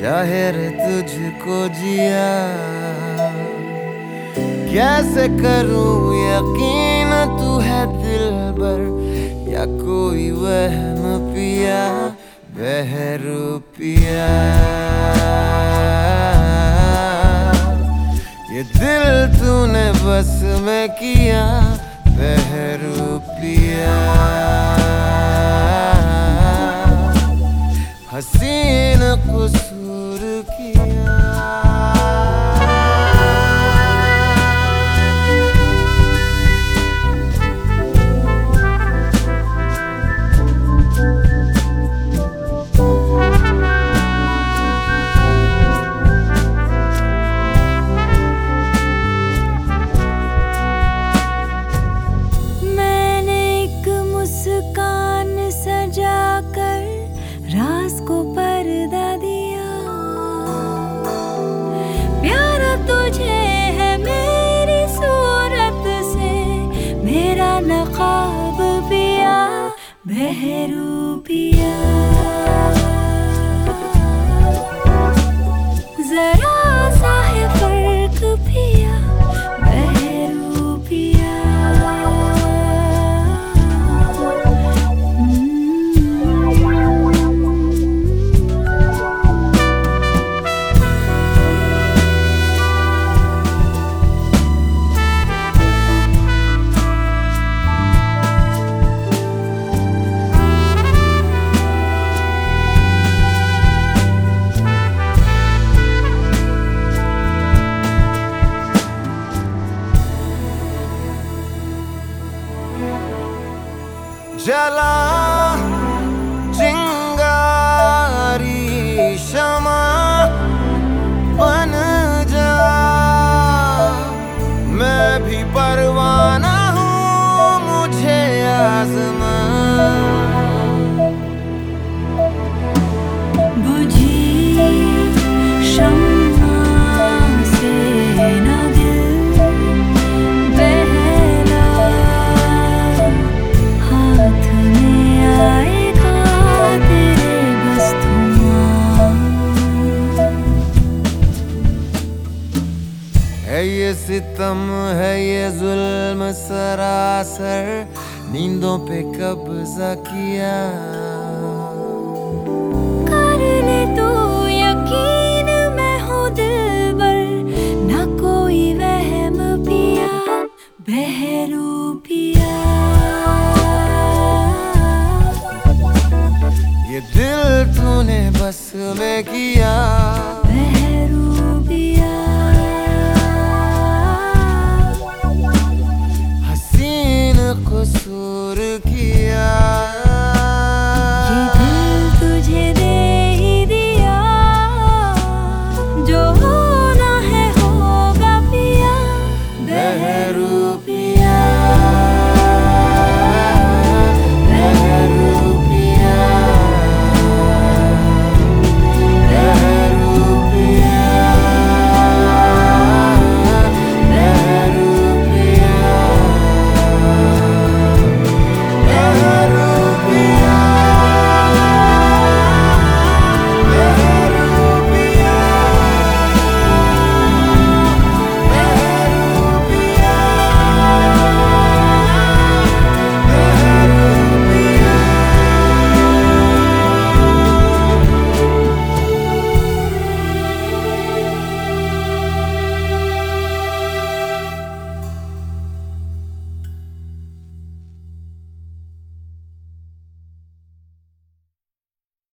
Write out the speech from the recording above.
जाहिर तुझको जिया, कैसे करूं यकीन तू है दिलबर या कोई वहम पिया बहरूपिया। ये दिल तूने बस में किया बहरूपिया। हसीन कसूर किया। राज को पर्दा दिया, प्यारा तुझे है मेरी सूरत से, मेरा नकाब पिया बहरूपिया। जरा सा है फर्क पिया बहरूपिया। जला चिंगारी शमा बन जा, मैं भी परवाना हूँ मुझे आज़मा। बुझी शम्मा से न दिल बहला, हाथ में आएगा तेरे बस धुआं। है ये सितम है ये जुल्म सरासर, नींदों पे कब्जा किया। कर ले तू यकीन मैं हूँ दिलबर, ना कोई वहम पिया बहरूपिया। ये दिल तूने बस में किया बहरूपिया। हसीन कसूर किया।